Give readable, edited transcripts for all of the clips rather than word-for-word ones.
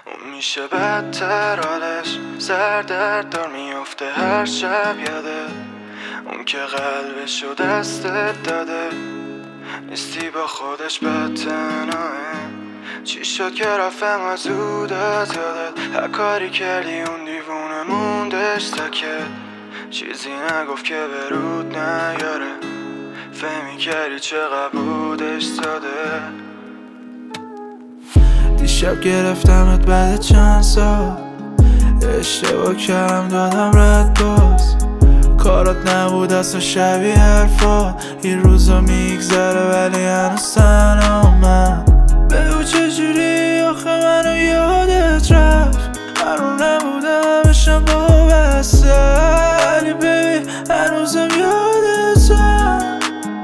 اون میشه بدتر حالش، سردرد دار میفته هر شب یاده. اون که قلبشو دستت داده، نیستی با خودش بد تنهاه. چی شد که رفتم از زودت یادت، هر کاری کردی اون دیوونه موندش سکت. چیزی نگفت که به رود نیاره، فهمی کردی چقدر بودش ساده. دیشب گرفتمت بعد چند سال، اشتباه کردم دادم رد باز. کارات نبود اصلا شبیه حرفا، این روزا میگذره ولی هنوز تنها من. بگو چجوری آخه منو یادت رفت، هرون نبودم بشم با بسته، ولی ببین هنوزم یادتم.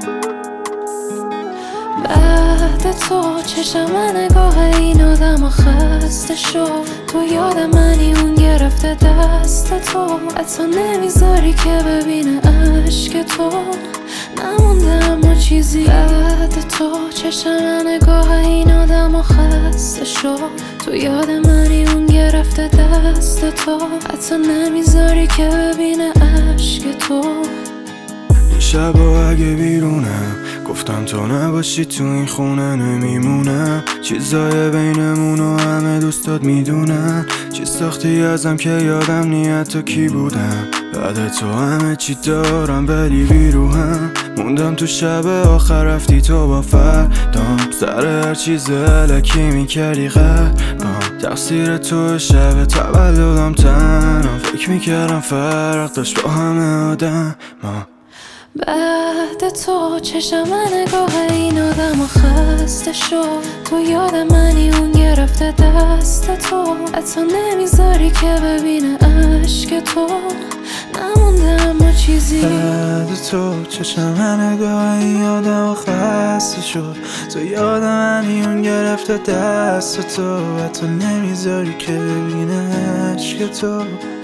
بعد تو چشم نگاه این آدم خسته شد، تو یاد منی اون گرفته دست تو، حتی نمیذاری که ببینه عشق تو نمونده اما چیزی. بعد تو چشم نگاه این آدم خسته شد، تو یاد منی اون گرفته دست تو، حتی نمیذاری که ببینه عشق تو. این شبا اگه بیرونم گفتم تو نباشی تو این خونه نمیمونم. چیزای بینمونو همه دوستات میدونن، چی ساختی ازم که یادم نیت تو کی بودم. بعد تو همه چی دارم ولی بیروهم، موندم تو شب آخر رفتی تو با فردام. سر هر چیز علکی میکردی قلبم، تقصیر تو شب تولدم تنم. فکر میکردم فرق داشت با همه آدم بعد تو چشم نگاه این آدم خسته شد، تو یاد منی اون گرفته دست تو، حتی نمیذاری که ببینه عشق تو نمونده اما چیزی. بعد تو چشم نگاه این آدم خسته شد، تو یاد منی اون گرفته دست تو، حتی نمیذاری که ببینه عشق تو.